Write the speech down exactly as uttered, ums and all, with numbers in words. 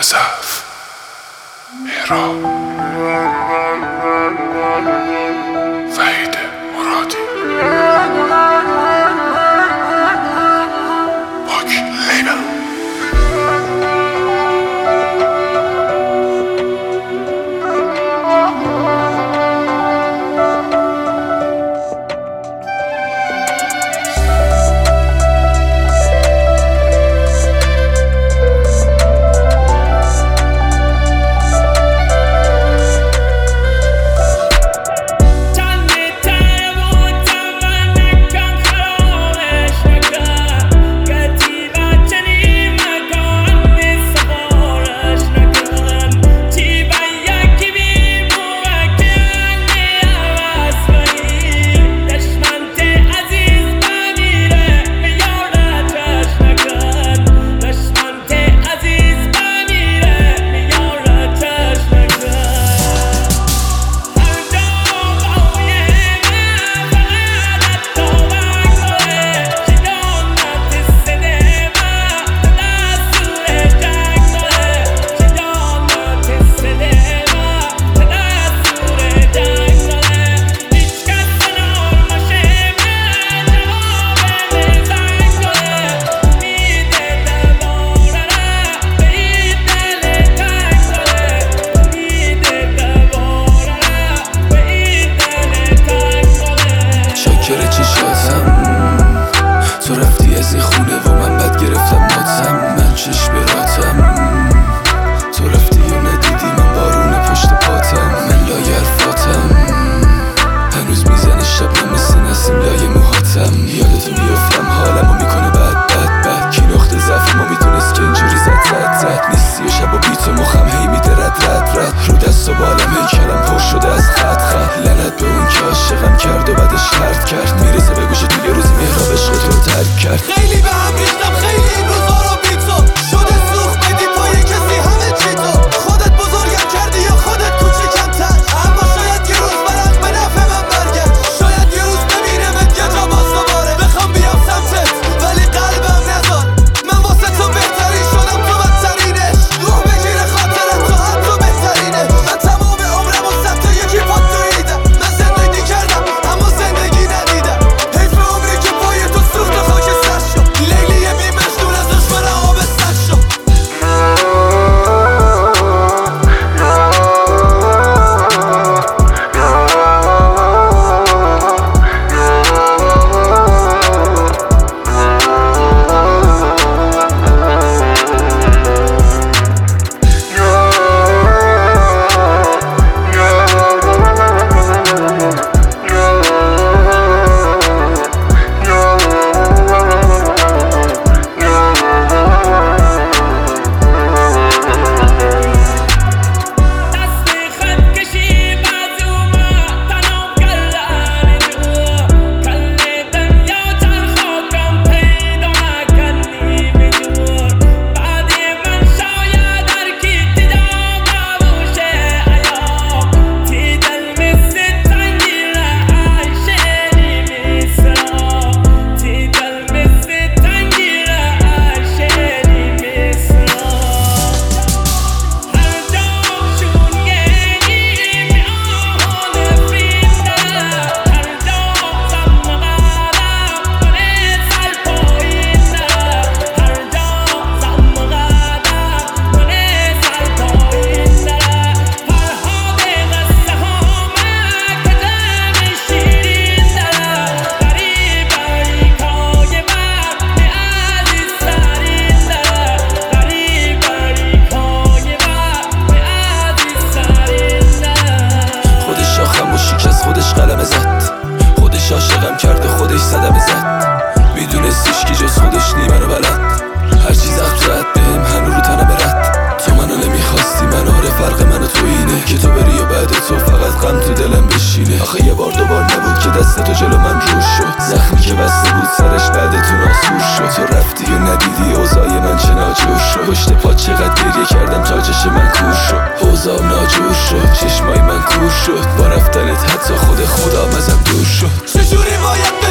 ضعف مهراب وحید مرادی باک لیبل. تو رفتی از این خونه و من بد گرفتم ماتم، من چشم راتم. تو رفتی و ندیدی من بارون پشت پاتم، من لای حرفاتم هنوز میزنه شبنم مثل نسیم لای موهاتم. یادتو میافتم حالمو میکنه بد بد بد کی نقطه ضعف ما میدونست که اینجوری زد زد زد نیستی و شب و بیت و مخم هی میده رد رد رد رو دست و بالم هی کلم پر شده از خط خط. لعنت به اون که عاشقم کرد و بعدش کرد کرد میرسه به گوشه توی روزی مهراب عشق تو رو ترک کرد. خیلی به هم ریختم خیلی این روزا رو بی تو شده سوخ بدی پای کسی همه چی تو خودت بزرگم کردی یا خودت کوچیکم تر. اما شاید یه روز برق به نفع من برگرد، شاید یه روز ببینمت یه جا باز دوباره بخوام بیام سمتت ولی قلبم نذار. من واسه تو بهتری شدم تو بدترینش، روح بگیره خاطرت تو حتی بهترینه. من تمام عمرم و صد تا یکی پاد دویدم، من زندگی کردم اما زندگی ندیدم. حیف عمری که پای تو سوخت و خاکستر شد، لیلی بی مجنون از دشمن آبستر شد. خودش قلم زد، خودش عاشقم کرد و خودش صدمه زد. میدونستیش که جز خودش نی منو بلد، هر چیز زخم زد بهم هنو رو تنم رد. تو منو نمیخواستی من آره فرق من و تو اینه که تو بری و بعد تو فقط غم تو دلم بشینه. آخه یه بار دوبار نبود که دست تو جلو من روش شد، زخمی که بسته بود سرش بعد تو ناسور شد. تو رفتی و ندیدی اوضاع من چه ناجور شد، پشت پا چقدر گریه کردم تا چشم من کور شد. اوضاع ناجور شد چشمای من کور شد، با رفتنت حتی خود خدا مزم دور شد. چجوری باید